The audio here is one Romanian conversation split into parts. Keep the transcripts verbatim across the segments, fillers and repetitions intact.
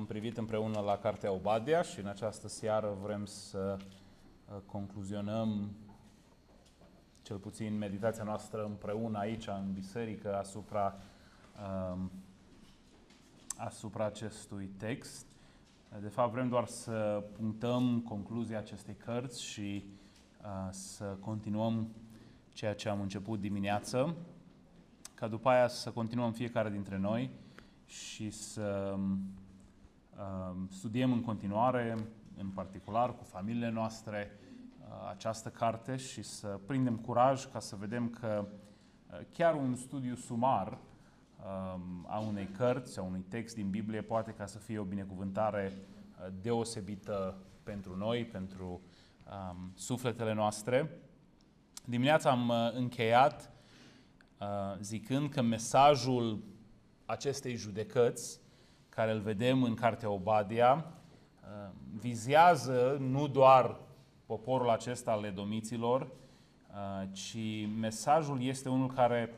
Am privit împreună la cartea Obadia și în această seară vrem să concluzionăm cel puțin meditația noastră împreună aici în biserică asupra, asupra acestui text. De fapt vrem doar să punctăm concluzia acestei cărți și să continuăm ceea ce am început dimineață, ca după aia să continuăm fiecare dintre noi și să uh, studiem în continuare, în particular cu familiile noastre, uh, această carte și să prindem curaj ca să vedem că uh, chiar un studiu sumar uh, a unei cărți, a unui text din Biblie, poate ca să fie o binecuvântare uh, deosebită pentru noi, pentru uh, sufletele noastre. Dimineața am uh, încheiat uh, zicând că mesajul acestei judecăți, care îl vedem în cartea Obadia, vizează nu doar poporul acesta al edomiților, ci mesajul este unul care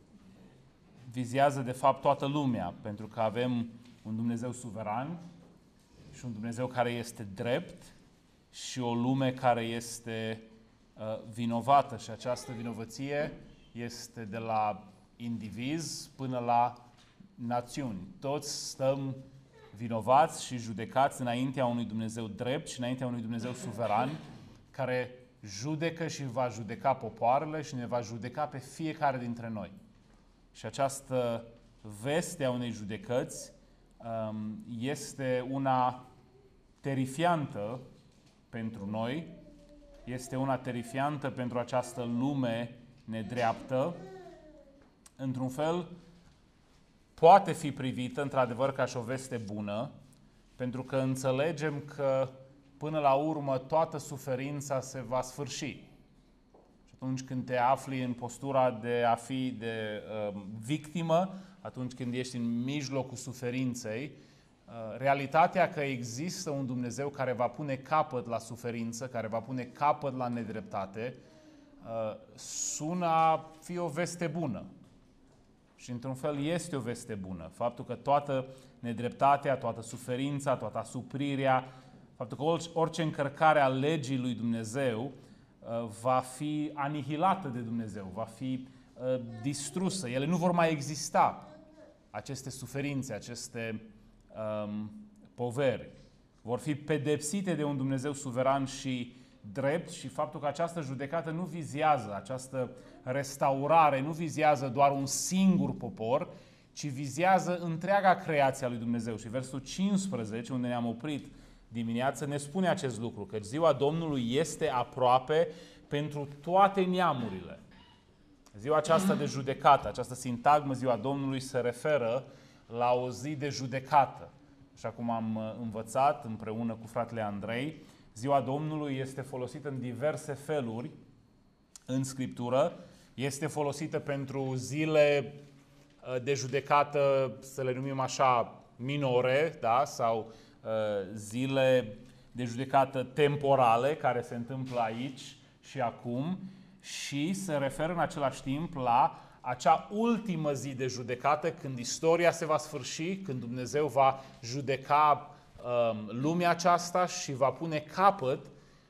vizează de fapt toată lumea, pentru că avem un Dumnezeu suveran și un Dumnezeu care este drept și o lume care este vinovată și această vinovăție este de la indivizi până la națiuni. Toți stăm vinovați și judecați înaintea unui Dumnezeu drept și înaintea unui Dumnezeu suveran, care judecă și va judeca popoarele și ne va judeca pe fiecare dintre noi. Și această veste a unei judecăți um, este una terifiantă pentru noi, este una terifiantă pentru această lume nedreaptă. Într-un fel, poate fi privită, într-adevăr, ca și o veste bună, pentru că înțelegem că, până la urmă, toată suferința se va sfârși. Și atunci când te afli în postura de a fi de uh, victimă, atunci când ești în mijlocul suferinței, uh, realitatea că există un Dumnezeu care va pune capăt la suferință, care va pune capăt la nedreptate, uh, sună a fi o veste bună. Și într-un fel este o veste bună. Faptul că toată nedreptatea, toată suferința, toată asuprirea, faptul că orice încărcare a legii lui Dumnezeu va fi anihilată de Dumnezeu, va fi distrusă. Ele nu vor mai exista, aceste suferințe, aceste um, poveri. Vor fi pedepsite de un Dumnezeu suveran și drept și faptul că această judecată nu vizează, această restaurare nu vizează doar un singur popor, ci vizează întreaga creație a lui Dumnezeu. Și versul cincisprezece, unde ne-am oprit dimineață, ne spune acest lucru, că ziua Domnului este aproape pentru toate neamurile. Ziua aceasta de judecată, această sintagmă, ziua Domnului, se referă la o zi de judecată. Așa cum am învățat împreună cu fratele Andrei, ziua Domnului este folosită în diverse feluri în Scriptură. Este folosită pentru zile de judecată, să le numim așa, minore, da? Sau uh, zile de judecată temporale, care se întâmplă aici și acum, și se referă în același timp la acea ultimă zi de judecată, când istoria se va sfârși, când Dumnezeu va judeca lumea aceasta și va pune capăt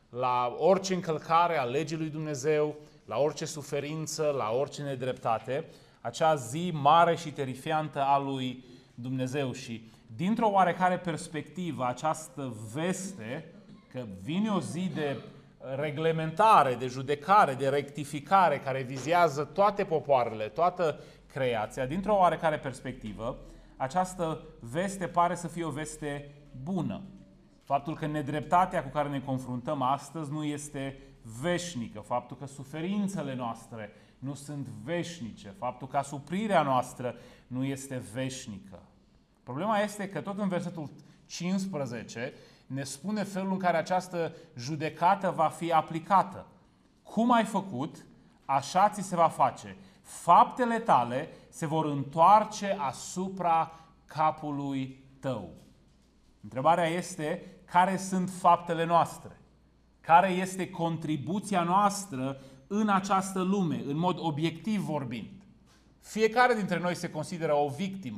la orice încălcare a legii lui Dumnezeu, la orice suferință, la orice nedreptate, acea zi mare și terifiantă a lui Dumnezeu. Și dintr-o oarecare perspectivă, această veste că vine o zi de reglementare, de judecare, de rectificare, care vizează toate popoarele, toată creația, dintr-o oarecare perspectivă, această veste pare să fie o veste bună. Faptul că nedreptatea cu care ne confruntăm astăzi nu este veșnică, faptul că suferințele noastre nu sunt veșnice, faptul că asuprirea noastră nu este veșnică. Problema este că tot în versetul cincisprezece ne spune felul în care această judecată va fi aplicată. Cum ai făcut, așa ți se va face. Faptele tale se vor întoarce asupra capului tău. Întrebarea este, care sunt faptele noastre? Care este contribuția noastră în această lume, în mod obiectiv vorbind? Fiecare dintre noi se consideră o victimă.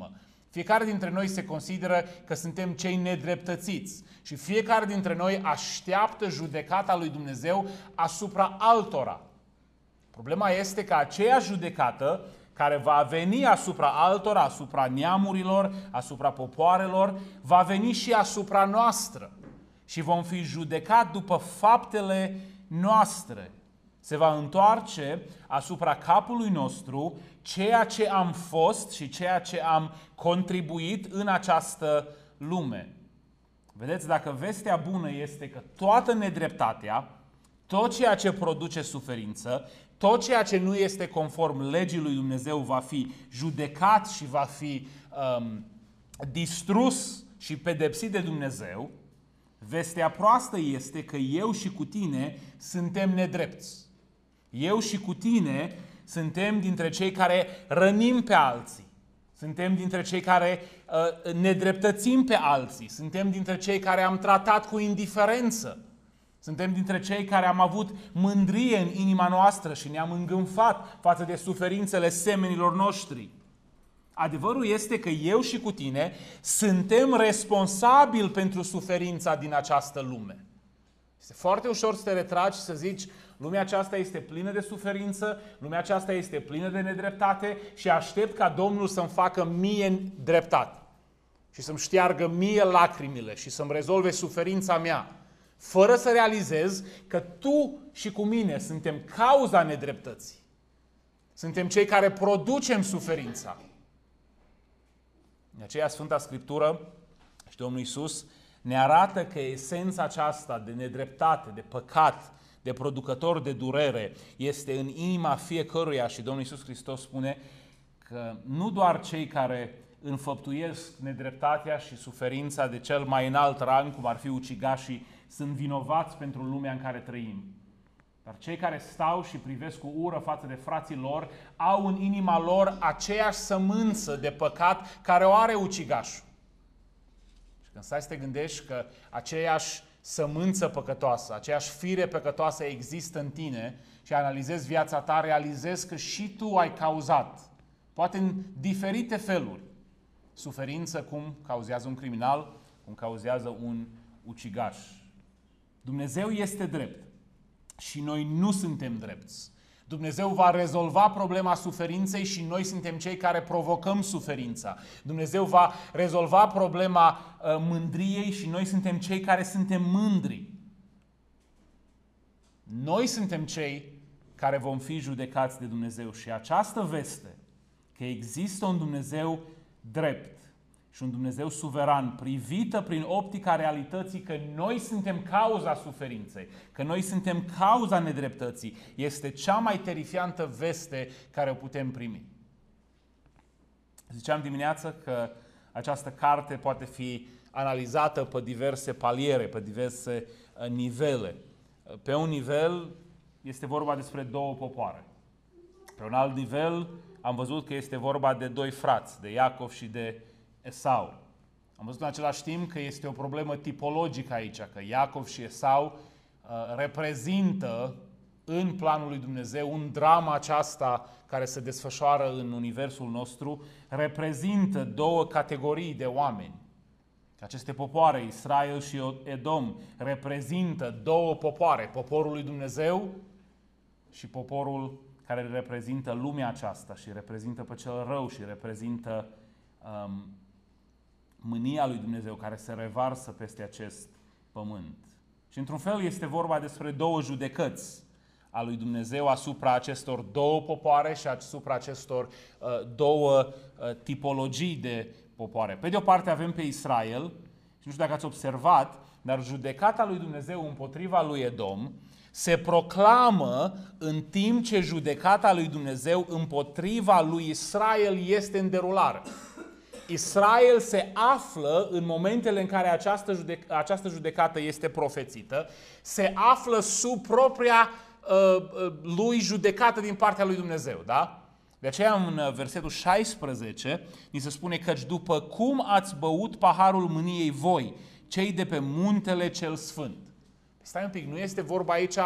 Fiecare dintre noi se consideră că suntem cei nedreptățiți și fiecare dintre noi așteaptă judecata lui Dumnezeu asupra altora. Problema este că aceeași judecată care va veni asupra altora, asupra neamurilor, asupra popoarelor, va veni și asupra noastră și vom fi judecat după faptele noastre. Se va întoarce asupra capului nostru ceea ce am fost și ceea ce am contribuit în această lume. Vedeți, dacă vestea bună este că toată nedreptatea, tot ceea ce produce suferință, tot ceea ce nu este conform legii lui Dumnezeu va fi judecat și va fi um, distrus și pedepsit de Dumnezeu, vestea proastă este că eu și cu tine suntem nedrepți. Eu și cu tine suntem dintre cei care rănim pe alții. Suntem dintre cei care uh, nedreptățim pe alții. Suntem dintre cei care am tratat cu indiferență. Suntem dintre cei care am avut mândrie în inima noastră și ne-am îngânfat față de suferințele semenilor noștri. Adevărul este că eu și cu tine suntem responsabili pentru suferința din această lume. Este foarte ușor să te retragi și să zici: lumea aceasta este plină de suferință, lumea aceasta este plină de nedreptate și aștept ca Domnul să-mi facă mie dreptate și să-mi șteargă mie lacrimile și să-mi rezolve suferința mea, fără să realizez că tu și cu mine suntem cauza nedreptății. Suntem cei care producem suferința. De aceea Sfânta Scriptură și Domnul Iisus ne arată că esența aceasta de nedreptate, de păcat, de producător de durere este în inima fiecăruia și Domnul Iisus Hristos spune că nu doar cei care înfăptuiesc nedreptatea și suferința de cel mai înalt rang, cum ar fi ucigașii, sunt vinovați pentru lumea în care trăim. Dar cei care stau și privesc cu ură față de frații lor au în inima lor aceeași sămânță de păcat care o are ucigașul. Și când stai să te gândești că aceeași sămânță păcătoasă, aceeași fire păcătoasă există în tine și analizezi viața ta, realizezi că și tu ai cauzat, poate în diferite feluri, suferință cum cauzează un criminal, cum cauzează un ucigaș. Dumnezeu este drept și noi nu suntem drepți. Dumnezeu va rezolva problema suferinței și noi suntem cei care provocăm suferința. Dumnezeu va rezolva problema uh, mândriei și noi suntem cei care suntem mândri. Noi suntem cei care vom fi judecați de Dumnezeu și această veste că există un Dumnezeu drept și un Dumnezeu suveran, privită prin optica realității că noi suntem cauza suferinței, că noi suntem cauza nedreptății, este cea mai terifiantă veste care o putem primi. Ziceam dimineață că această carte poate fi analizată pe diverse paliere, pe diverse nivele. Pe un nivel este vorba despre două popoare. Pe un alt nivel am văzut că este vorba de doi frați, de Iacov și de Esau. Am văzut în același timp că este o problemă tipologică aici, că Iacov și Esau uh, reprezintă în planul lui Dumnezeu, în drama aceasta care se desfășoară în universul nostru, reprezintă două categorii de oameni. Aceste popoare, Israel și Edom, reprezintă două popoare, poporul lui Dumnezeu și poporul care reprezintă lumea aceasta și reprezintă pe cel rău și reprezintă um, mânia lui Dumnezeu care se revarsă peste acest pământ. Și într-un fel este vorba despre două judecăți a lui Dumnezeu asupra acestor două popoare și asupra acestor uh, două uh, tipologii de popoare. Pe de o parte avem pe Israel, și nu știu dacă ați observat, dar judecata lui Dumnezeu împotriva lui Edom se proclamă în timp ce judecata lui Dumnezeu împotriva lui Israel este în derulare. Israel se află în momentele în care această, judec- această judecată este profețită, se află sub propria uh, lui judecată din partea lui Dumnezeu, da? De aceea în versetul șaisprezece ni se spune căci după cum ați băut paharul mâniei voi, cei de pe muntele cel sfânt. Stai un pic, nu este vorba aici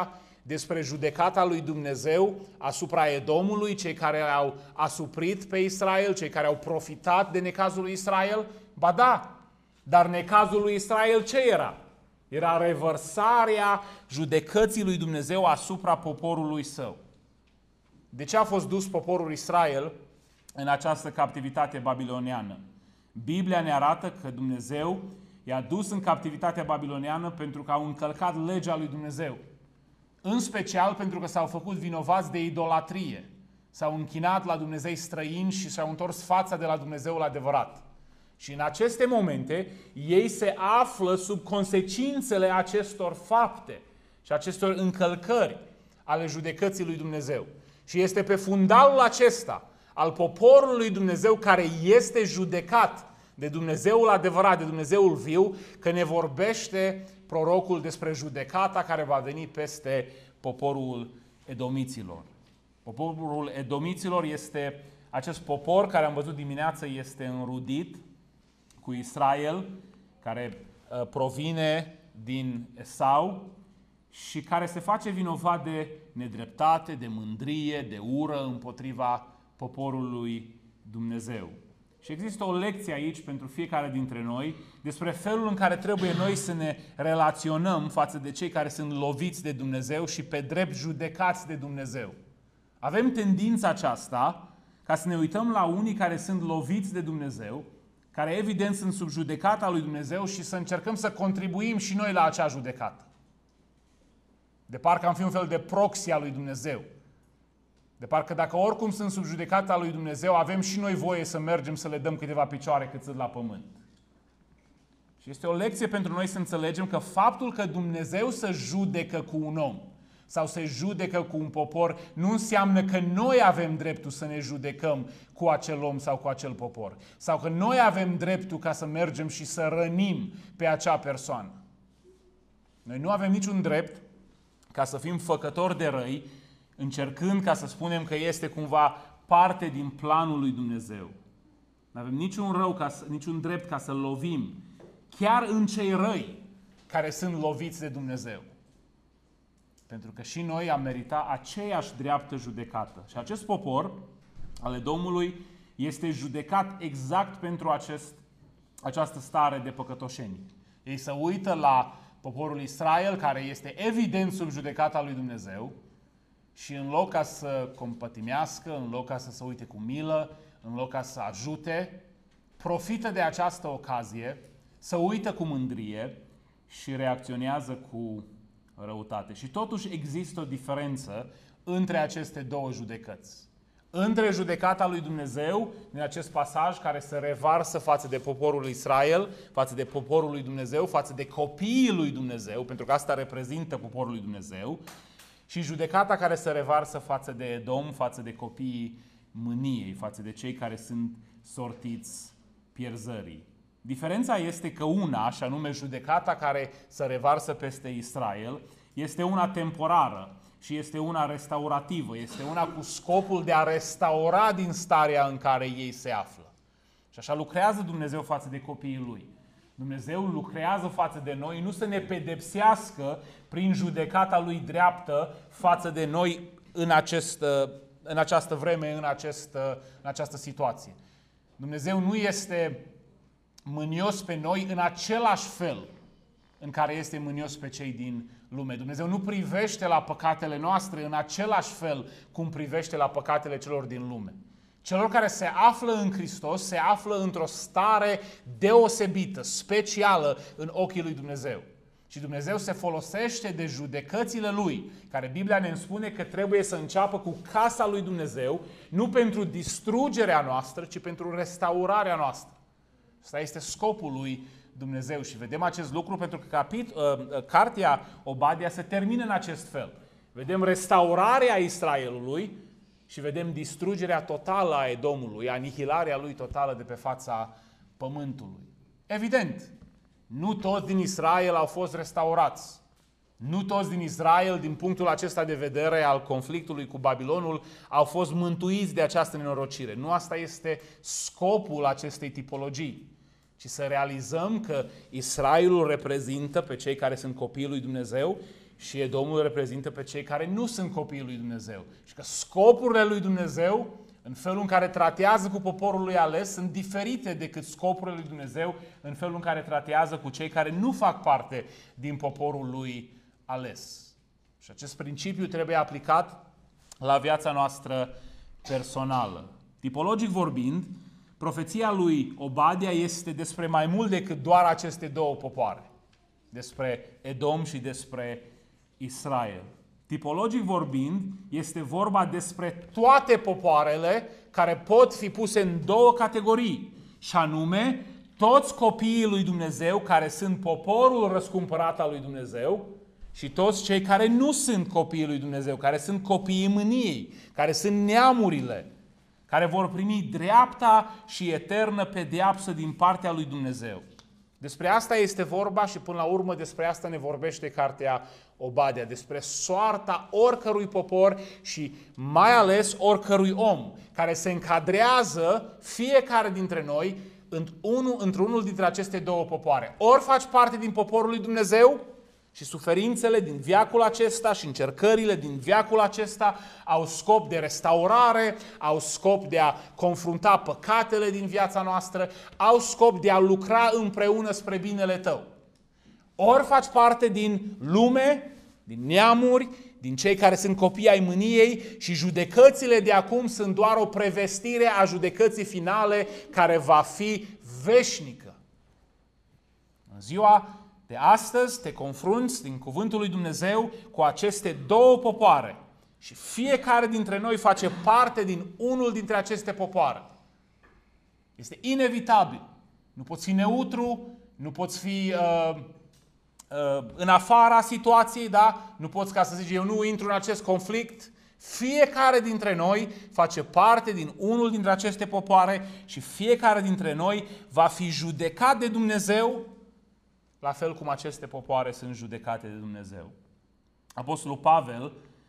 despre judecata lui Dumnezeu asupra Edomului, cei care au asuprit pe Israel, cei care au profitat de necazul lui Israel? Ba da, dar necazul lui Israel ce era? Era revărsarea judecății lui Dumnezeu asupra poporului său. De ce a fost dus poporul Israel în această captivitate babiloniană? Biblia ne arată că Dumnezeu i-a dus în captivitatea babiloniană pentru că au încălcat legea lui Dumnezeu. În special pentru că s-au făcut vinovați de idolatrie. S-au închinat la Dumnezei străini și și-au întors fața de la Dumnezeul adevărat. Și în aceste momente, ei se află sub consecințele acestor fapte și acestor încălcări ale judecății lui Dumnezeu. Și este pe fundalul acesta al poporului lui Dumnezeu care este judecat de Dumnezeul adevărat, de Dumnezeul viu, că ne vorbește prorocul despre judecata care va veni peste poporul edomiților. Poporul edomiților este acest popor care am văzut dimineață este înrudit cu Israel, care uh, provine din Esau și care se face vinovat de nedreptate, de mândrie, de ură împotriva poporului Dumnezeu. Și există o lecție aici pentru fiecare dintre noi despre felul în care trebuie noi să ne relaționăm față de cei care sunt loviți de Dumnezeu și pe drept judecați de Dumnezeu. Avem tendința aceasta ca să ne uităm la unii care sunt loviți de Dumnezeu, care evident sunt sub judecata lui Dumnezeu și să încercăm să contribuim și noi la acea judecată. De parcă am fi un fel de proxy a lui Dumnezeu. De parcă dacă oricum sunt sub judecata lui Dumnezeu, avem și noi voie să mergem să le dăm câteva picioare cât sunt la pământ. Și este o lecție pentru noi să înțelegem că faptul că Dumnezeu să judecă cu un om sau se judecă cu un popor nu înseamnă că noi avem dreptul să ne judecăm cu acel om sau cu acel popor. Sau că noi avem dreptul ca să mergem și să rănim pe acea persoană. Noi nu avem niciun drept ca să fim făcători de răi, încercând ca să spunem că este cumva parte din planul lui Dumnezeu. Nu avem niciun rău, ca să, niciun drept ca să lovim chiar în cei răi care sunt loviți de Dumnezeu. Pentru că și noi am meritat aceeași dreaptă judecată. Și acest popor al Edomului este judecat exact pentru acest, această stare de păcătoșenie. Ei se uită la poporul Israel, care este evident sub judecata lui Dumnezeu, și în loc ca să compătimească, în loc ca să se uite cu milă, în loc ca să ajute, profită de această ocazie, să uită cu mândrie și reacționează cu răutate. Și totuși există o diferență între aceste două judecăți. Între judecata lui Dumnezeu, din acest pasaj care se revarsă față de poporul Israel, față de poporul lui Dumnezeu, față de copiii lui Dumnezeu, pentru că asta reprezintă poporul lui Dumnezeu, și judecata care se revarsă față de Edom, față de copiii mâniei, față de cei care sunt sortiți pierzării. Diferența este că una, și anume judecata care se revarsă peste Israel, este una temporară și este una restaurativă, este una cu scopul de a restaura din starea în care ei se află. Și așa lucrează Dumnezeu față de copiii Lui. Dumnezeu lucrează față de noi, nu să ne pedepsească prin judecata Lui dreaptă față de noi în, acest, în această vreme, în, acest, în această situație. Dumnezeu nu este mânios pe noi în același fel în care este mânios pe cei din lume. Dumnezeu nu privește la păcatele noastre în același fel cum privește la păcatele celor din lume. Celor care se află în Hristos se află într-o stare deosebită, specială în ochii lui Dumnezeu. Și Dumnezeu se folosește de judecățile Lui, care Biblia ne spune că trebuie să înceapă cu casa lui Dumnezeu, nu pentru distrugerea noastră, ci pentru restaurarea noastră. Asta este scopul lui Dumnezeu și vedem acest lucru pentru că capit, uh, cartea Obadia se termină în acest fel. Vedem restaurarea Israelului și vedem distrugerea totală a Edomului, anihilarea lui totală de pe fața pământului. Evident, nu toți din Israel au fost restaurați. Nu toți din Israel, din punctul acesta de vedere al conflictului cu Babilonul, au fost mântuiți de această nenorocire. Nu asta este scopul acestei tipologii, ci să realizăm că Israelul reprezintă pe cei care sunt copiii lui Dumnezeu și Edomul reprezintă pe cei care nu sunt copiii lui Dumnezeu. Și că scopurile lui Dumnezeu, în felul în care tratează cu poporul lui ales, sunt diferite decât scopurile lui Dumnezeu în felul în care tratează cu cei care nu fac parte din poporul lui ales. Și acest principiu trebuie aplicat la viața noastră personală. Tipologic vorbind, profeția lui Obadia este despre mai mult decât doar aceste două popoare. Despre Edom și despre Israel. Tipologic vorbind, este vorba despre toate popoarele care pot fi puse în două categorii, și anume toți copiii lui Dumnezeu care sunt poporul răscumpărat al lui Dumnezeu și toți cei care nu sunt copiii lui Dumnezeu, care sunt copiii mâniei, care sunt neamurile, care vor primi dreapta și eternă pedeapsă din partea lui Dumnezeu. Despre asta este vorba și până la urmă despre asta ne vorbește cartea Obadia, despre soarta oricărui popor și mai ales oricărui om care se încadrează fiecare dintre noi într-unul dintre aceste două popoare. Ori faci parte din poporul lui Dumnezeu și suferințele din veacul acesta și încercările din veacul acesta au scop de restaurare, au scop de a confrunta păcatele din viața noastră, au scop de a lucra împreună spre binele tău. Ori faci parte din lume, din neamuri, din cei care sunt copii ai mâniei și judecățile de acum sunt doar o prevestire a judecății finale care va fi veșnică. În ziua de astăzi te confrunți din cuvântul lui Dumnezeu cu aceste două popoare și fiecare dintre noi face parte din unul dintre aceste popoare. Este inevitabil. Nu poți fi neutru, nu poți fi uh, uh, în afara situației, da? Nu poți ca să zici eu nu intru în acest conflict. Fiecare dintre noi face parte din unul dintre aceste popoare și fiecare dintre noi va fi judecat de Dumnezeu la fel cum aceste popoare sunt judecate de Dumnezeu. Apostolul Pavel,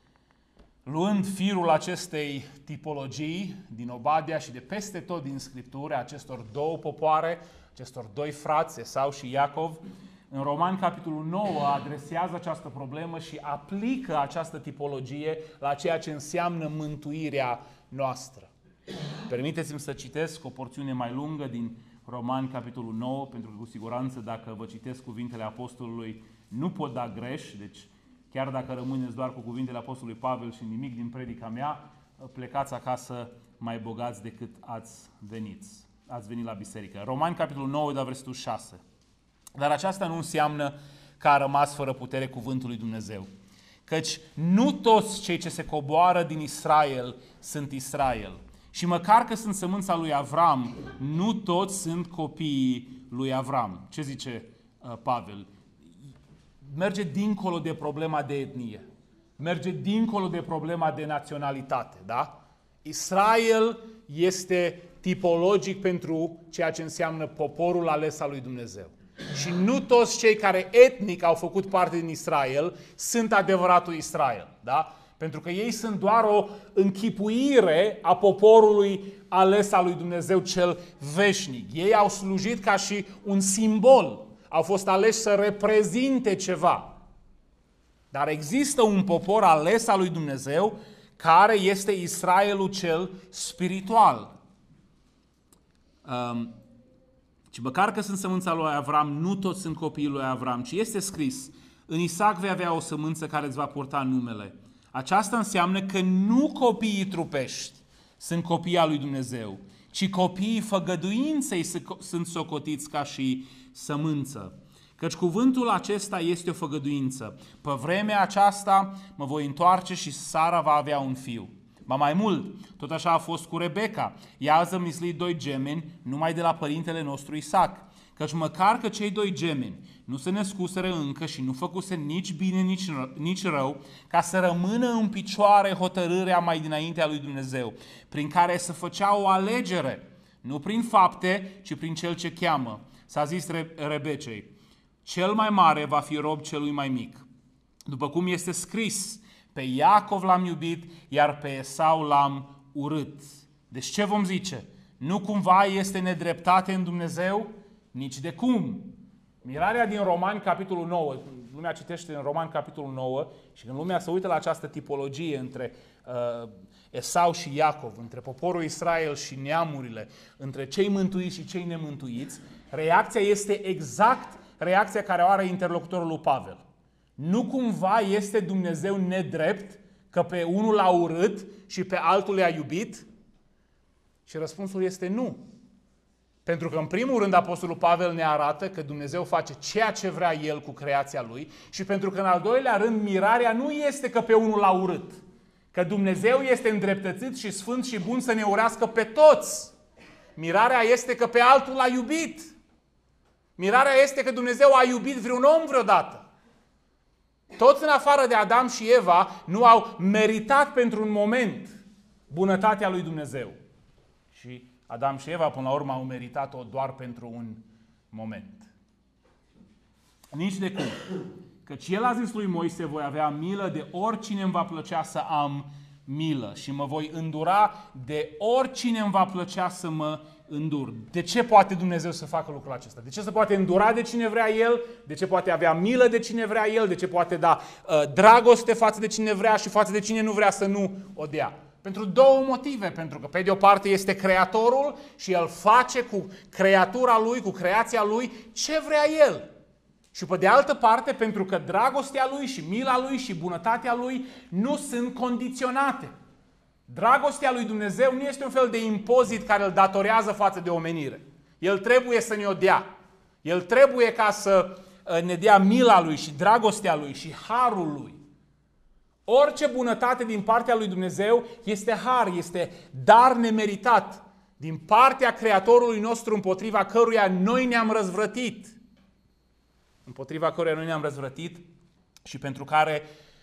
luând firul acestei tipologii din Obadia și de peste tot din Scriptură, acestor două popoare, acestor doi frați, Esau și Iacov, în Romani, capitolul nouă, adresează această problemă și aplică această tipologie la ceea ce înseamnă mântuirea noastră. Permiteți-mi să citesc o porțiune mai lungă din Romani, capitolul nouă, pentru că cu siguranță dacă vă citesc cuvintele apostolului nu pot da greș, deci chiar dacă rămâneți doar cu cuvintele apostolului Pavel și nimic din predica mea, plecați acasă mai bogați decât ați venit. Ați venit la biserică. Romani, capitolul nouă, de la versetul șase. Dar aceasta nu înseamnă că a rămas fără putere cuvântul lui Dumnezeu. Căci nu toți cei ce se coboară din Israel sunt Israel. Și măcar că sunt sămânța lui Avram, nu toți sunt copiii lui Avram. Ce zice uh, Pavel? Merge dincolo de problema de etnie. Merge dincolo de problema de naționalitate. Da? Israel este tipologic pentru ceea ce înseamnă poporul ales al lui Dumnezeu. Și nu toți cei care etnic au făcut parte din Israel sunt adevăratul Israel. Da? Pentru că ei sunt doar o închipuire a poporului ales al lui Dumnezeu cel veșnic. Ei au slujit ca și un simbol. Au fost aleși să reprezinte ceva. Dar există un popor ales al lui Dumnezeu care este Israelul cel spiritual. Um, și măcar că sunt sămânța lui Avram, nu toți sunt copiii lui Avram, ci este scris, în Isaac vei avea o sămânță care îți va purta numele. Aceasta înseamnă că nu copiii trupești sunt copiii al lui Dumnezeu, ci copiii făgăduinței sunt socotiți ca și sămânță. Căci cuvântul acesta este o făgăduință. Pe vremea aceasta mă voi întoarce și Sara va avea un fiu. Ba mai mult, tot așa a fost cu Rebecca. Ea a zămislit doi gemeni numai de la părintele nostru Isaac. Căci măcar că cei doi gemeni nu se născuseră încă și nu făcuse nici bine, nici, nici rău, ca să rămână în picioare hotărârea mai dinaintea lui Dumnezeu, prin care să făcea o alegere, nu prin fapte, ci prin cel ce cheamă. S-a zis Rebecei, cel mai mare va fi rob celui mai mic. După cum este scris, pe Iacov l-am iubit, iar pe Esau l-am urât. Deci ce vom zice? Nu cumva este nedreptate în Dumnezeu? Nici de cum. Mirarea din Romani, capitolul nouă, lumea citește în Roman capitolul nouă și când lumea se uită la această tipologie între uh, Esau și Iacov, între poporul Israel și neamurile, între cei mântuiți și cei nemântuiți, reacția este exact reacția care o are interlocutorul lui Pavel. Nu cumva este Dumnezeu nedrept că pe unul l-a urât și pe altul le-a iubit? Și răspunsul este nu. Pentru că în primul rând Apostolul Pavel ne arată că Dumnezeu face ceea ce vrea El cu creația Lui și pentru că în al doilea rând mirarea nu este că pe unul l-a urât. Că Dumnezeu este îndreptățit și sfânt și bun să ne urească pe toți. Mirarea este că pe altul l-a iubit. Mirarea este că Dumnezeu a iubit vreun om vreodată. Toți în afară de Adam și Eva nu au meritat pentru un moment bunătatea lui Dumnezeu. Și Adam și Eva până la urmă au meritat-o doar pentru un moment. Nici de cum. Căci El a zis lui Moise, voi avea milă de oricine îmi va plăcea să am milă și mă voi îndura de oricine îmi va plăcea să mă îndur. De ce poate Dumnezeu să facă lucrul acesta? De ce se poate îndura de cine vrea El? De ce poate avea milă de cine vrea El? De ce poate da uh, dragoste față de cine vrea și față de cine nu vrea să nu o dea? Pentru două motive. Pentru că pe de o parte este Creatorul și El face cu creatura Lui, cu creația Lui, ce vrea El. Și pe de altă parte, pentru că dragostea Lui și mila Lui și bunătatea Lui nu sunt condiționate. Dragostea lui Dumnezeu nu este un fel de impozit care îl datorează față de omenire. El trebuie să ne o dea. El trebuie ca să ne dea mila Lui și dragostea Lui și harul Lui. Orice bunătate din partea lui Dumnezeu este har, este dar nemeritat din partea Creatorului nostru împotriva căruia noi ne-am răzvrătit. Împotriva căruia noi ne-am răzvrătit și pentru care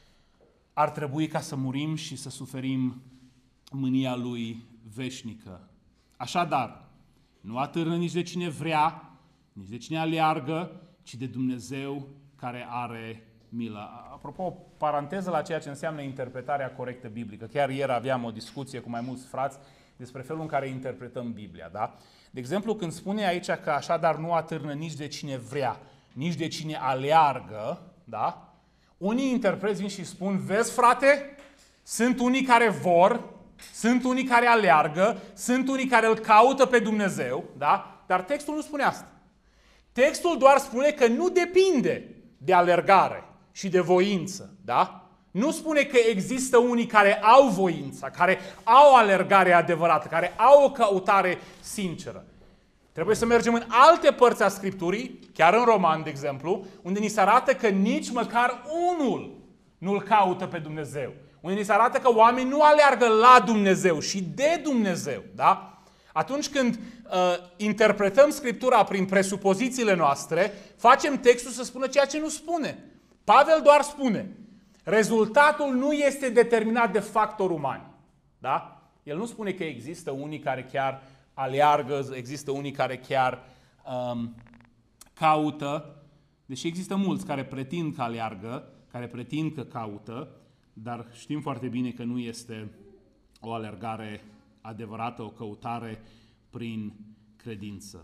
ar trebui ca să murim și să suferim mânia Lui veșnică. Așadar, nu atârnă nici de cine vrea, nici de cine aleargă, ci de Dumnezeu care are milă. Apropo, o paranteză la ceea ce înseamnă interpretarea corectă biblică. Chiar ieri aveam o discuție cu mai mulți frați despre felul în care interpretăm Biblia. Da? De exemplu, când spune aici că așadar nu atârnă nici de cine vrea, nici de cine aleargă, da? Unii interpreți vin și spun, vezi frate, sunt unii care vor, sunt unii care aleargă, sunt unii care îl caută pe Dumnezeu, da? Dar textul nu spune asta. Textul doar spune că nu depinde de alergare și de voință, da? Nu spune că există unii care au voința, care au alergare adevărată, care au o căutare sinceră. Trebuie să mergem în alte părți a Scripturii, chiar în Roman, de exemplu, unde ni se arată că nici măcar unul nu-L caută pe Dumnezeu. Unde ni se arată că oamenii nu aleargă la Dumnezeu și de Dumnezeu, da? Atunci când uh, interpretăm Scriptura prin presupozițiile noastre, facem textul să spună ceea ce nu spune. Pavel doar spune, rezultatul nu este determinat de factori umani, da? El nu spune că există unii care chiar aleargă, există unii care chiar um, caută, deși există mulți care pretind că aleargă, care pretind că caută, dar știm foarte bine că nu este o alergare adevărată, o căutare prin credință.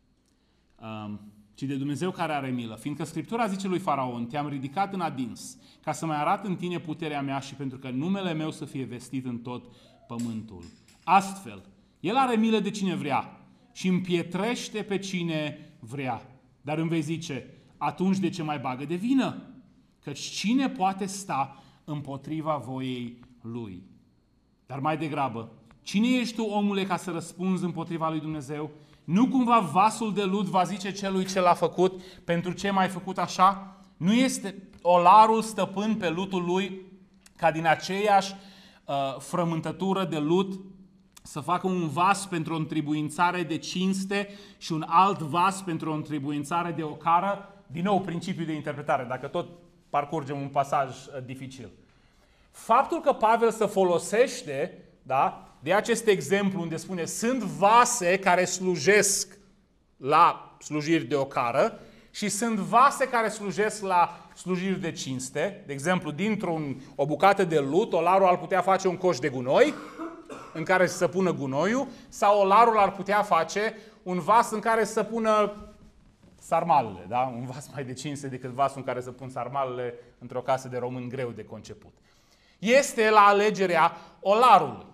Um, ci de Dumnezeu care are milă. Fiindcă Scriptura zice lui Faraon, te-am ridicat în adins, ca să mai arăt în tine puterea mea și pentru că numele meu să fie vestit în tot pământul. Astfel, El are milă de cine vrea și împietrește pe cine vrea. Dar îmi vei zice, atunci de ce mai bagă de vină? Căci cine poate sta împotriva voiei Lui? Dar mai degrabă, cine ești tu, omule, ca să răspunzi împotriva lui Dumnezeu? Nu cumva vasul de lut va zice celui ce l-a făcut, pentru ce m-ai făcut așa? Nu este olarul stăpân pe lutul lui ca din aceeași uh, frământătură de lut să facă un vas pentru o întrebuințare de cinste și un alt vas pentru o întrebuințare de ocară? Din nou, principiul de interpretare, dacă tot parcurgem un pasaj uh, dificil. Faptul că Pavel se folosește, da, de acest exemplu unde spune sunt vase care slujesc la slujiri de ocară și sunt vase care slujesc la slujiri de cinste. De exemplu, dintr-un o bucată de lut, olarul ar putea face un coș de gunoi în care să pună gunoiul sau olarul ar putea face un vas în care să pună sarmalele, da? Un vas mai de cinste decât vasul în care să pun sarmalele într-o casă de român greu de conceput. Este la alegerea olarului.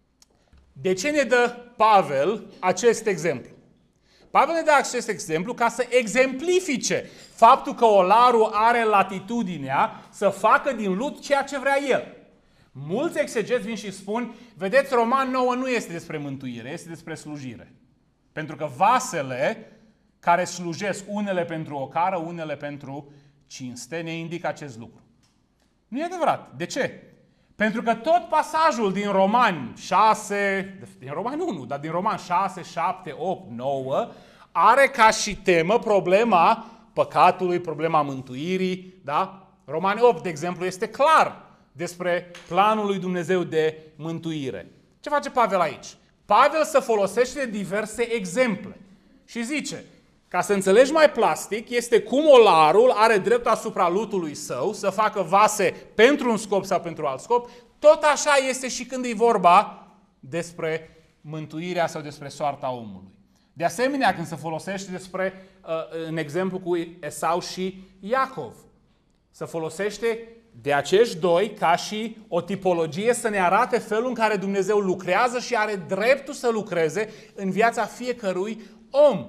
De ce ne dă Pavel acest exemplu? Pavel ne dă acest exemplu ca să exemplifice faptul că olarul are latitudinea să facă din lut ceea ce vrea el. Mulți exegeți vin și spun, vedeți, Roman nouă nu este despre mântuire, este despre slujire. Pentru că vasele care slujesc unele pentru ocară, unele pentru cinste, ne indică acest lucru. Nu e adevărat. De ce? Pentru că tot pasajul din Romani șase, din Romani unu, dar din Romani șase, șapte, opt, nouă, are ca și temă problema păcatului, problema mântuirii, da? Romani opt, de exemplu, este clar despre planul lui Dumnezeu de mântuire. Ce face Pavel aici? Pavel se folosește de diverse exemple și zice, ca să înțelegi mai plastic, este cum olarul are drept asupra lutului său să facă vase pentru un scop sau pentru alt scop, tot așa este și când e vorba despre mântuirea sau despre soarta omului. De asemenea, când se folosește despre, în exemplu cu Esau și Iacov, se folosește de acești doi ca și o tipologie să ne arate felul în care Dumnezeu lucrează și are dreptul să lucreze în viața fiecărui om.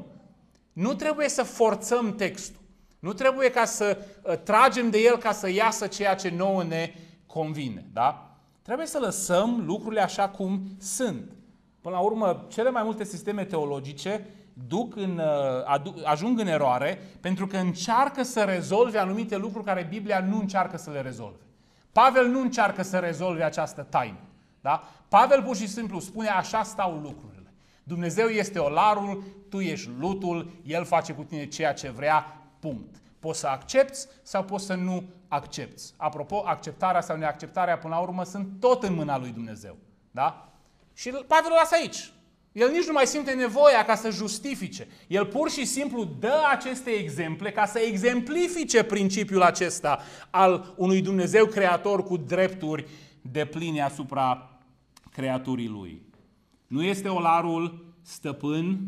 Nu trebuie să forțăm textul. Nu trebuie ca să uh, tragem de el ca să iasă ceea ce nouă ne convine. Da? Trebuie să lăsăm lucrurile așa cum sunt. Până la urmă, cele mai multe sisteme teologice duc în, uh, ajung în eroare pentru că încearcă să rezolve anumite lucruri care Biblia nu încearcă să le rezolve. Pavel nu încearcă să rezolve această taină. Da? Pavel pur și simplu spune așa stau lucrurile. Dumnezeu este olarul, tu ești lutul, El face cu tine ceea ce vrea, punct. Poți să accepți sau poți să nu accepți. Apropo, acceptarea sau neacceptarea până la urmă sunt tot în mâna lui Dumnezeu. Da? Și Pavel o lasă aici. El nici nu mai simte nevoia ca să justifice. El pur și simplu dă aceste exemple ca să exemplifice principiul acesta al unui Dumnezeu creator cu drepturi depline asupra creaturii lui. Nu este olarul stăpân,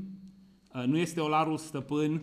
nu este olarul stăpân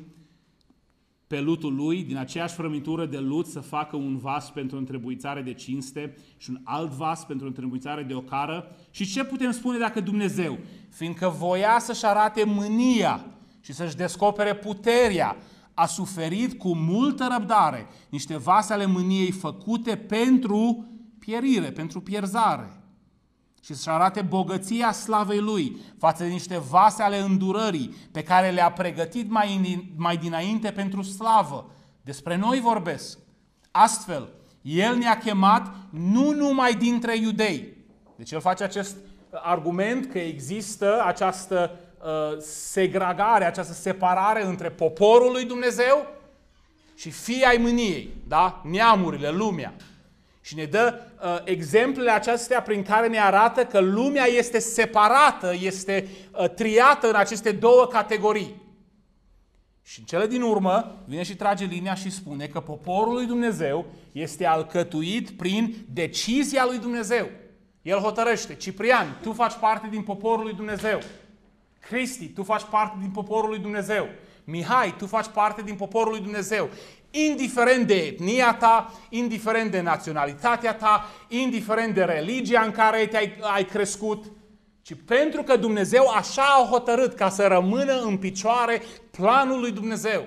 pe lutul lui, din aceeași frămitură de lut să facă un vas pentru întrebuițare de cinste și un alt vas pentru întrebuițare de ocară. Și ce putem spune dacă Dumnezeu, fiindcă voia să-și arate mânia și să-și descopere puterea, a suferit cu multă răbdare niște vase ale mâniei făcute pentru pierire, pentru pierzare, și să-și arate bogăția slavei Lui față de niște vase ale îndurării pe care le-a pregătit mai, mai dinainte pentru slavă. Despre noi vorbesc. Astfel, El ne-a chemat nu numai dintre iudei. Deci El face acest argument că există această uh, segregare, această separare între poporul lui Dumnezeu și fii ai mâniei, da? Neamurile, lumea. Și ne dă uh, exemplele acestea prin care ne arată că lumea este separată, este uh, triată în aceste două categorii. Și în cele din urmă vine și trage linia și spune că poporul lui Dumnezeu este alcătuit prin decizia lui Dumnezeu. El hotărăște, Ciprian, tu faci parte din poporul lui Dumnezeu. Cristi, tu faci parte din poporul lui Dumnezeu. Mihai, tu faci parte din poporul lui Dumnezeu. Indiferent de etnia ta, indiferent de naționalitatea ta, indiferent de religia în care te-ai ai crescut, ci pentru că Dumnezeu așa a hotărât ca să rămână în picioare planul lui Dumnezeu.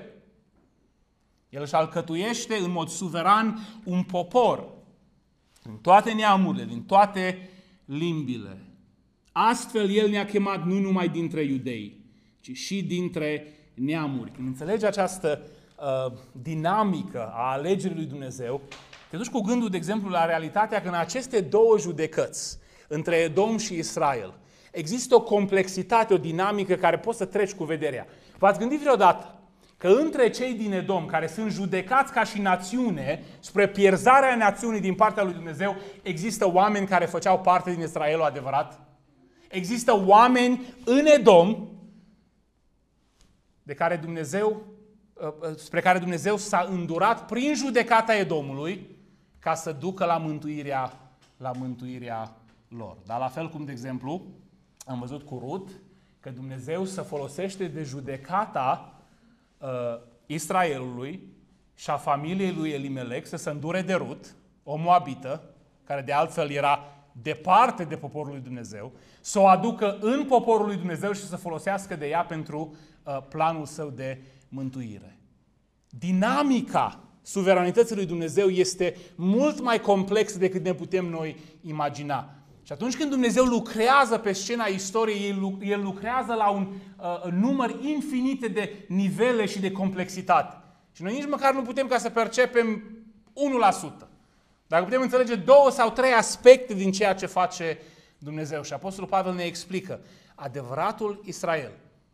El își alcătuiește în mod suveran un popor din toate neamurile, din toate limbile. Astfel El ne-a chemat nu numai dintre iudei, ci și dintre neamuri. Când înțelegi această uh, dinamică a alegerii lui Dumnezeu, te duci cu gândul, de exemplu, la realitatea că în aceste două judecăți, între Edom și Israel, există o complexitate, o dinamică care poți să treci cu vederea. V-ați gândit vreodată că între cei din Edom, care sunt judecați ca și națiune, spre pierzarea națiunii din partea lui Dumnezeu, există oameni care făceau parte din Israelul adevărat? Există oameni în Edom de care Dumnezeu, spre care Dumnezeu s-a îndurat prin judecata Edomului ca să ducă la mântuirea, la mântuirea lor. Dar la fel cum, de exemplu, am văzut cu Rut că Dumnezeu se folosește de judecata uh, Israelului și a familiei lui Elimelec să se îndure de Rut, o moabită, care de altfel era departe de poporul lui Dumnezeu, să o aducă în poporul lui Dumnezeu și să folosească de ea pentru uh, planul său de mântuire. Dinamica suveranității lui Dumnezeu este mult mai complexă decât ne putem noi imagina. Și atunci când Dumnezeu lucrează pe scena istoriei, El lucrează la un uh, număr infinite de nivele și de complexitate. Și noi nici măcar nu putem ca să percepem unu la sută. Dacă putem înțelege două sau trei aspecte din ceea ce face Dumnezeu. Și Apostolul Pavel ne explică. Adevăratul Israel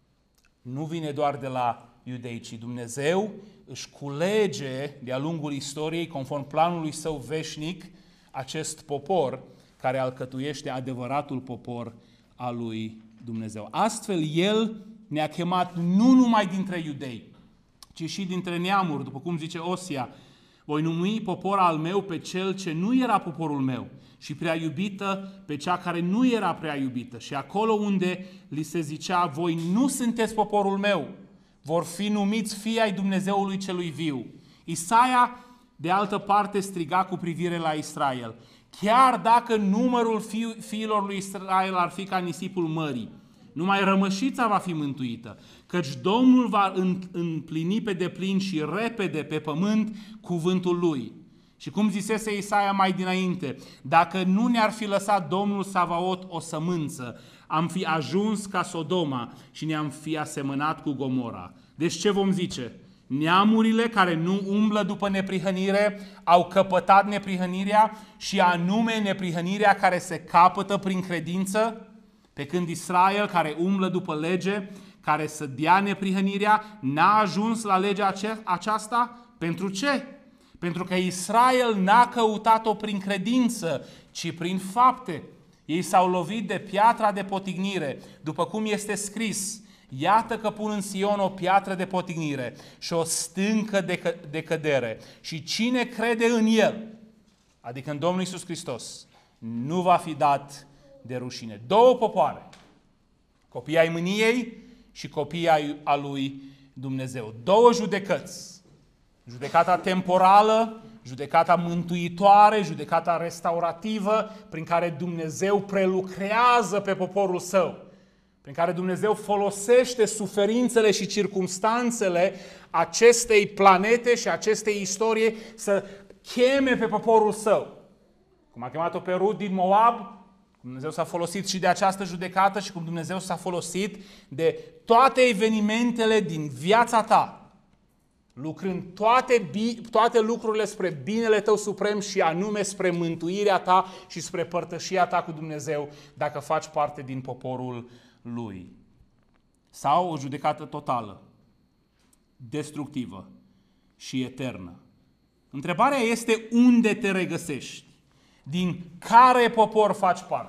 nu vine doar de la iudei, ci Dumnezeu își culege de-a lungul istoriei, conform planului său veșnic, acest popor care alcătuiește adevăratul popor al lui Dumnezeu. Astfel, El ne-a chemat nu numai dintre iudei, ci și dintre neamuri, după cum zice Osia, voi numi popor al meu pe cel ce nu era poporul meu și prea iubită pe cea care nu era prea iubită. Și acolo unde li se zicea, voi nu sunteți poporul meu, vor fi numiți fii ai Dumnezeului celui viu. Isaia, de altă parte, striga cu privire la Israel. Chiar dacă numărul fi, fiilor lui Israel ar fi ca nisipul mării, numai rămășița va fi mântuită, căci Domnul va împlini pe deplin și repede pe pământ cuvântul lui. Și cum zisese Isaia mai dinainte, dacă nu ne-ar fi lăsat Domnul Savaot o sămânță, am fi ajuns ca Sodoma și ne-am fi asemănat cu Gomora. Deci ce vom zice? Neamurile care nu umblă după neprihănire au căpătat neprihănirea și anume neprihănirea care se capătă prin credință, pe când Israel care umblă după lege, care să dea neprihănirea, n-a ajuns la legea aceasta? Pentru ce? Pentru că Israel n-a căutat-o prin credință, ci prin fapte. Ei s-au lovit de piatra de potignire, după cum este scris, iată că pun în Sion o piatră de potignire și o stâncă de, că, de cădere și cine crede în El, adică în Domnul Iisus Hristos, nu va fi dat de rușine. Două popoare, copiii ai mâniei și copiii ai a lui Dumnezeu. Două judecăți, judecata temporală, judecata mântuitoare, judecata restaurativă, prin care Dumnezeu prelucrează pe poporul său, prin care Dumnezeu folosește suferințele și circumstanțele acestei planete și acestei istorie să cheme pe poporul său. Cum a chemat-o pe Rut din Moab, Dumnezeu s-a folosit și de această judecată și cum Dumnezeu s-a folosit de toate evenimentele din viața ta, lucrând toate, toate lucrurile spre binele tău suprem și anume spre mântuirea ta și spre părtășia ta cu Dumnezeu, dacă faci parte din poporul Lui. Sau o judecată totală, destructivă și eternă. Întrebarea este unde te regăsești? Din care popor faci parte?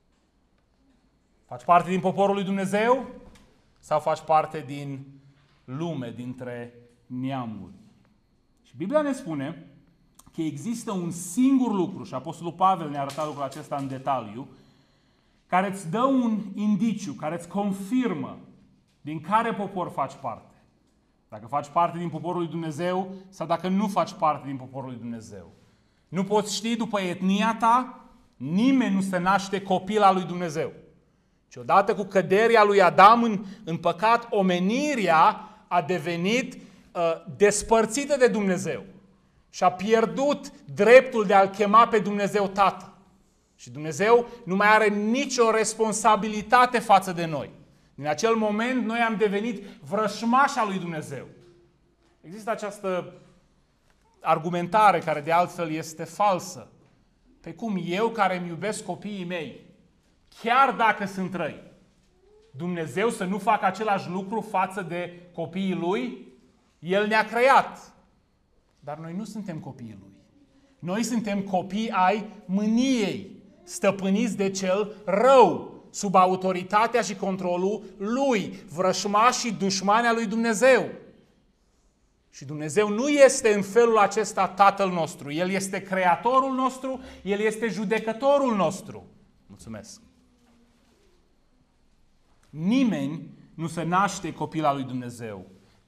Faci parte din poporul lui Dumnezeu sau faci parte din lume, dintre neamuri? Și Biblia ne spune că există un singur lucru, și Apostolul Pavel ne-a arătat lucrul acesta în detaliu, care îți dă un indiciu, care îți confirmă din care popor faci parte. Dacă faci parte din poporul lui Dumnezeu sau dacă nu faci parte din poporul lui Dumnezeu. Nu poți ști după etnia ta, nimeni nu se naște copil al lui Dumnezeu. Și odată cu căderea lui Adam în, în păcat, omenirea a devenit uh, despărțită de Dumnezeu și a pierdut dreptul de a-L chema pe Dumnezeu Tată. Și Dumnezeu nu mai are nicio responsabilitate față de noi. Din acel moment noi am devenit vrășmași al lui Dumnezeu. Există această argumentare care de altfel este falsă. Pe cum eu care îmi iubesc copiii mei, chiar dacă sunt răi, Dumnezeu să nu facă același lucru față de copiii Lui? El ne-a creat. Dar noi nu suntem copiii Lui. Noi suntem copii ai mâniei, stăpâniți de cel rău, sub autoritatea și controlul Lui, vrășmași și dușmani al lui Dumnezeu. Și Dumnezeu nu este în felul acesta Tatăl nostru. El este Creatorul nostru, El este Judecătorul nostru. Mulțumesc! Nimeni nu se naște copil al lui Dumnezeu.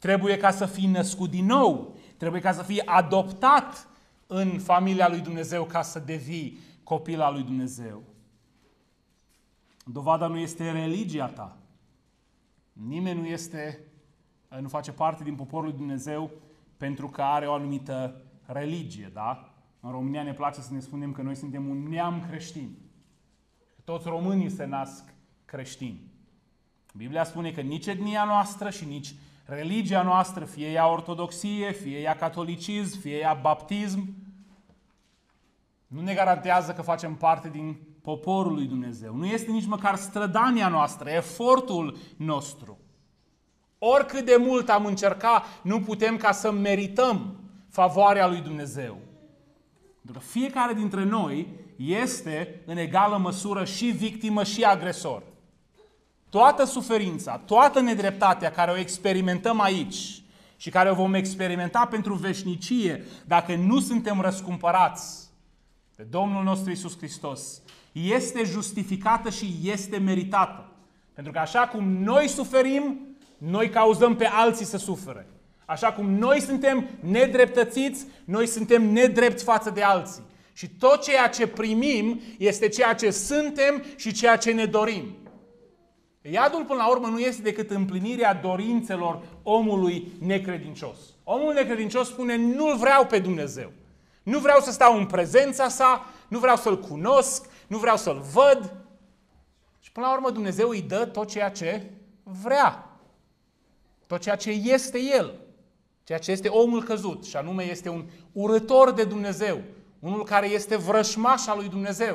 Trebuie ca să fii născut din nou. Trebuie ca să fii adoptat în familia lui Dumnezeu ca să devii copil al lui Dumnezeu. Dovada nu este religia ta. Nimeni nu este, nu face parte din poporul lui Dumnezeu pentru că are o anumită religie, da? În România ne place să ne spunem că noi suntem un neam creștin. Toți românii se nasc creștini. Biblia spune că nici etnia noastră și nici religia noastră, fie ea ortodoxie, fie ea catolicism, fie ea baptism, nu ne garantează că facem parte din poporul lui Dumnezeu. Nu este nici măcar strădania noastră, efortul nostru. Oricât de mult am încercat, nu putem ca să merităm favoarea lui Dumnezeu. Pentru că fiecare dintre noi este în egală măsură și victimă și agresor. Toată suferința, toată nedreptatea care o experimentăm aici și care o vom experimenta pentru veșnicie, dacă nu suntem răscumpărați de Domnul nostru Iisus Hristos, este justificată și este meritată. Pentru că așa cum noi suferim, noi cauzăm pe alții să sufere. Așa cum noi suntem nedreptățiți, noi suntem nedrepți față de alții. Și tot ceea ce primim este ceea ce suntem și ceea ce ne dorim. Iadul, până la urmă, nu este decât împlinirea dorințelor omului necredincios. Omul necredincios spune, nu-L vreau pe Dumnezeu. Nu vreau să stau în prezența sa, nu vreau să-L cunosc, nu vreau să-L văd. Și până la urmă Dumnezeu îi dă tot ceea ce vrea. Tot ceea ce este El. Ceea ce este omul căzut. Și anume este un urător de Dumnezeu. Unul care este vrășmaș al lui Dumnezeu.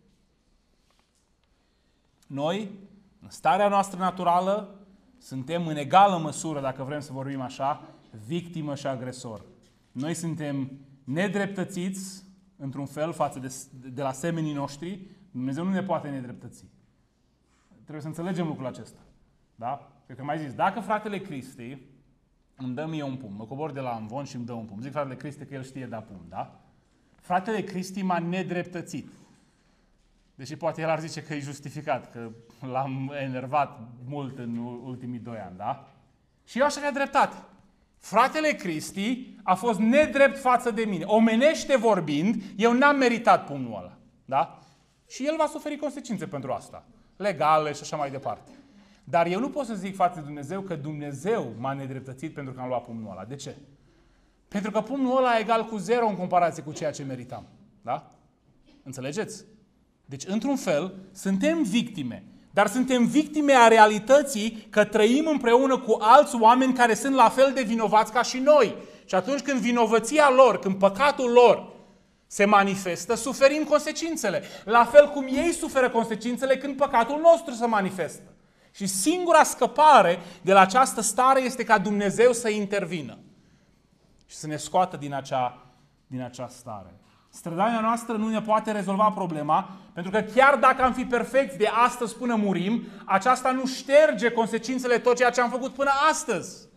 Noi, în starea noastră naturală, suntem în egală măsură, dacă vrem să vorbim așa, victimă și agresor. Noi suntem nedreptățiți, într-un fel, față de, de la semenii noștri. Dumnezeu nu ne poate nedreptăți. Trebuie să înțelegem lucrul acesta. Da? Cred că mai zis, dacă fratele Cristi îmi dă mie un pumn, mă cobor de la amvon și îmi dă un pumn. Zic fratele Cristi că el știe da pumn, da? Fratele Cristi m-a nedreptățit. Deși poate el ar zice că e justificat, că l-am enervat mult în ultimii doi ani, da? Și eu aș avea dreptate. Fratele Cristi a fost nedrept față de mine. Omenește vorbind, eu n-am meritat pumnul ăla, da? Și el va suferi consecințe pentru asta. Legale și așa mai departe. Dar eu nu pot să zic față de Dumnezeu că Dumnezeu m-a nedreptățit pentru că am luat pumnul ăla. De ce? Pentru că pumnul ăla e egal cu zero în comparație cu ceea ce meritam. Da? Înțelegeți? Deci, într-un fel, suntem victime. Dar suntem victime a realității că trăim împreună cu alți oameni care sunt la fel de vinovați ca și noi. Și atunci când vinovăția lor, când păcatul lor se manifestă, suferim consecințele. La fel cum ei suferă consecințele când păcatul nostru se manifestă. Și singura scăpare de la această stare este ca Dumnezeu să intervină și să ne scoată din acea, din acea stare. Strădania noastră nu ne poate rezolva problema, pentru că chiar dacă am fi perfecți de astăzi până murim, aceasta nu șterge consecințele tot ceea ce am făcut până astăzi.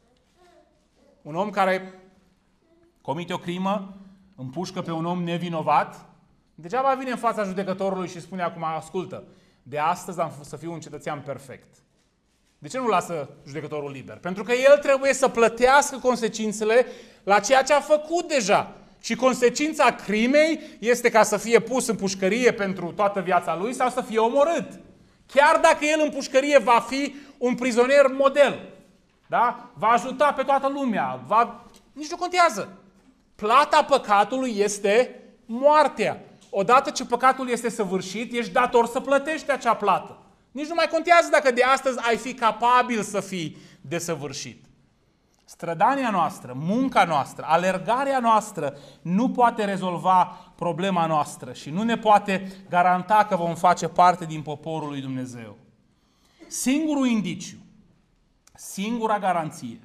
Un om care comite o crimă, împușcă pe un om nevinovat, degeaba vine în fața judecătorului și spune acum, ascultă, de astăzi am să fiu un cetățean perfect. De ce nu lasă judecătorul liber? Pentru că el trebuie să plătească consecințele la ceea ce a făcut deja. Și consecința crimei este ca să fie pus în pușcărie pentru toată viața lui sau să fie omorât. Chiar dacă el în pușcărie va fi un prizonier model. Da? Va ajuta pe toată lumea. Va... Nici nu contează. Plata păcatului este moartea. Odată ce păcatul este săvârșit, ești dator să plătești acea plată. Nici nu mai contează dacă de astăzi ai fi capabil să fii desăvârșit. Strădania noastră, munca noastră, alergarea noastră nu poate rezolva problema noastră și nu ne poate garanta că vom face parte din poporul lui Dumnezeu. Singurul indiciu, singura garanție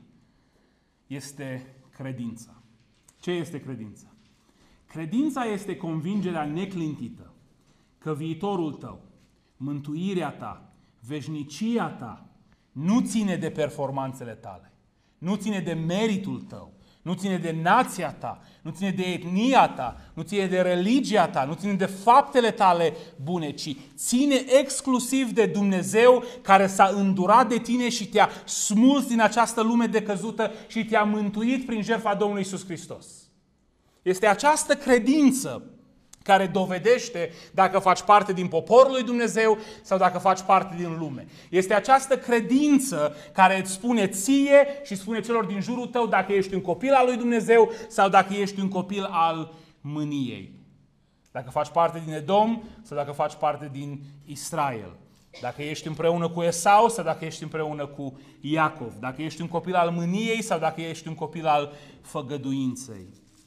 este credința. Ce este credința? Credința este convingerea neclintită că viitorul tău, mântuirea ta, veșnicia ta nu ține de performanțele tale. Nu ține de meritul tău, nu ține de nația ta, nu ține de etnia ta, nu ține de religia ta, nu ține de faptele tale bune, ci ține exclusiv de Dumnezeu care s-a îndurat de tine și te-a smuls din această lume decăzută și te-a mântuit prin jertfa Domnului Iisus Hristos. Este această credință care dovedește dacă faci parte din poporul lui Dumnezeu sau dacă faci parte din lume. Este această credință care îți spune ție și spune celor din jurul tău dacă ești un copil al lui Dumnezeu sau dacă ești un copil al mâniei. Dacă faci parte din Edom sau dacă faci parte din Israel. Dacă ești împreună cu Esau sau dacă ești împreună cu Iacov. Dacă ești un copil al mâniei sau dacă ești un copil al făgăduinței.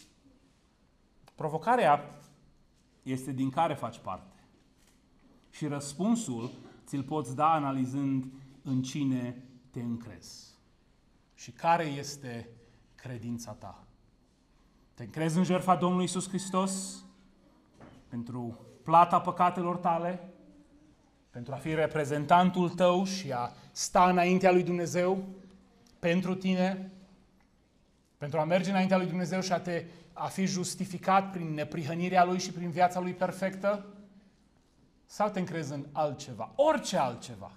Provocarea este din care faci parte. Și răspunsul ți-l poți da analizând în cine te încrezi. Și care este credința ta? Te încrezi în jertfa Domnului Iisus Hristos pentru plata păcatelor tale, pentru a fi reprezentantul tău și a sta înaintea lui Dumnezeu pentru tine, pentru a merge înaintea lui Dumnezeu și a te a fi justificat prin neprihănirea Lui și prin viața Lui perfectă? Sau te încrezi în altceva? Orice altceva.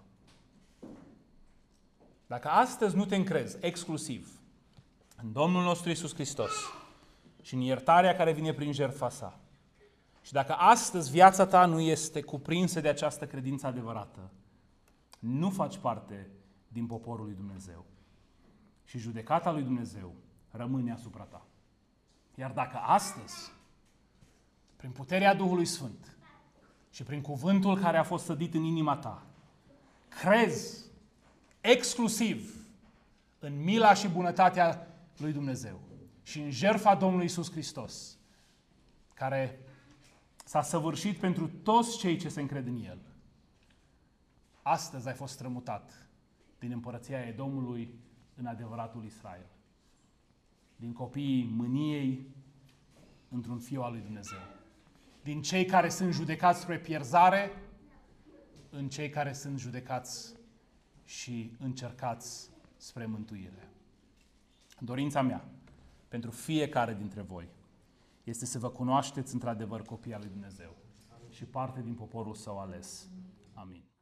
Dacă astăzi nu te încrezi exclusiv în Domnul nostru Iisus Hristos și în iertarea care vine prin jertfa sa, și dacă astăzi viața ta nu este cuprinsă de această credință adevărată, nu faci parte din poporul lui Dumnezeu. Și judecata lui Dumnezeu rămâne asupra ta. Iar dacă astăzi, prin puterea Duhului Sfânt și prin cuvântul care a fost sădit în inima ta, crezi exclusiv în mila și bunătatea lui Dumnezeu și în jertfa Domnului Iisus Hristos, care s-a săvârșit pentru toți cei ce se încred în El, astăzi ai fost strămutat din împărăția Edomului în adevăratul Israel. Din copiii mâniei într-un fiu al lui Dumnezeu. Din cei care sunt judecați spre pierzare în cei care sunt judecați și încercați spre mântuire. Dorința mea pentru fiecare dintre voi este să vă cunoașteți într-adevăr copiii al lui Dumnezeu și parte din poporul său ales. Amin.